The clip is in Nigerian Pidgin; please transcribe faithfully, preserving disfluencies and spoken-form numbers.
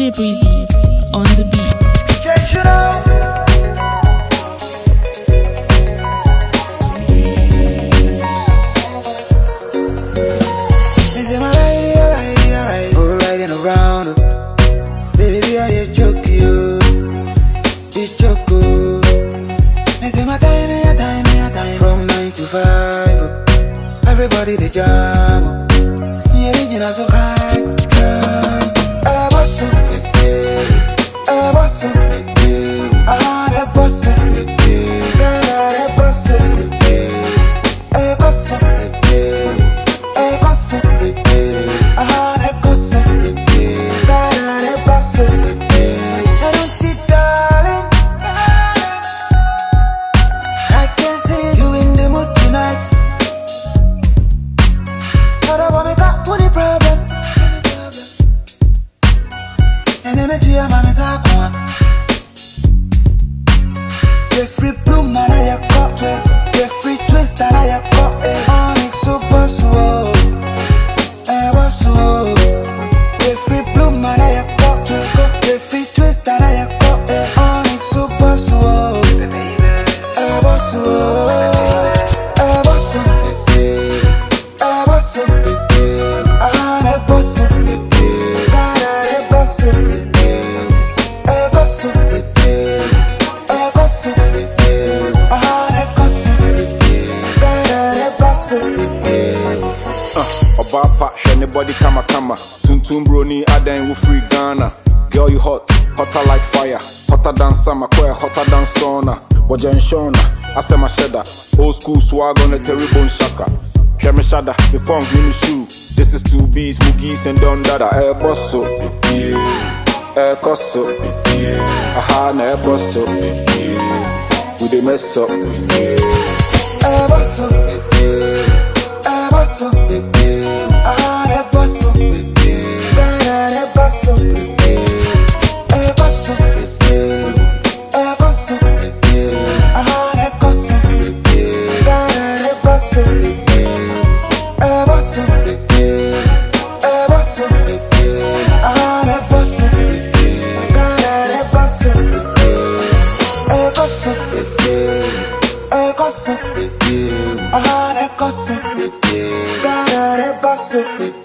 J Breezy on the beat. Everybody the job, yeah, you know so kind. I was so big, I was so big, I was so big, I was so big, I was so big, I was so big, I was so big, I was so big. I don't see, darling, I can see you in the mood tonight. Problem. And then to your mama's aqua. The free bloom that I got twist. The free twist that I got is Onyx super slow. I was so. The free bloom that I got twist. The free twist that I got is Onyx super slow. I was so. I was so. I was so. Obapa, anybody kama kama Tuntum broni, aden wu free Ghana. Girl you hot, hotter like fire. Hotter than summer, quite hotter than sauna. Wajan shona, asema shedda. Old school swag on a terrible shaka. Shame shada, the punk mini shoe. This is two B's, Mugis and Don Dada. Eh bosso, eh kosso, aha na eh bosso. We dey mess up. Eh bosso, eh bosso, aha na bosso. Gana na bosso, eh bosso, eh bosso, aha na bosso. Gana na bosso, eh bosso, eh bosso, aha na bosso. Gana na bosso, eh bosso, eh bosso, aha na bosso. Got a boss.